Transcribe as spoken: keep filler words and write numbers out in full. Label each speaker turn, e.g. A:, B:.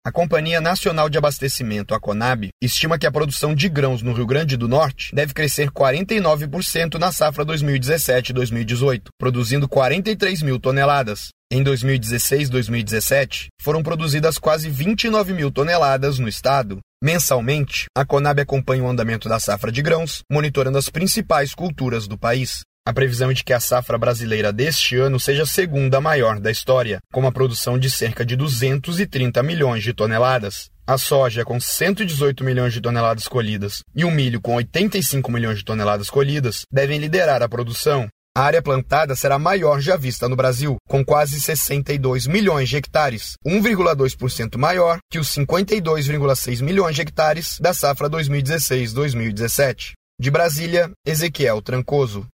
A: A Companhia Nacional de Abastecimento, a Conab, estima que a produção de grãos no Rio Grande do Norte deve crescer quarenta e nove por cento na safra dois mil e dezessete dois mil e dezoito, produzindo quarenta e três mil toneladas. Em dois mil e dezesseis dois mil e dezessete, foram produzidas quase vinte e nove mil toneladas no estado. Mensalmente, a Conab acompanha o andamento da safra de grãos, monitorando as principais culturas do país. A previsão é de que a safra brasileira deste ano seja a segunda maior da história, com uma produção de cerca de duzentos e trinta milhões de toneladas. A soja, com cento e dezoito milhões de toneladas colhidas, e o milho, com oitenta e cinco milhões de toneladas colhidas, devem liderar a produção. A área plantada será a maior já vista no Brasil, com quase sessenta e dois milhões de hectares, um vírgula dois por cento maior que os cinquenta e dois vírgula seis milhões de hectares da safra dois mil e dezesseis dois mil e dezessete. De Brasília, Ezequiel Trancoso.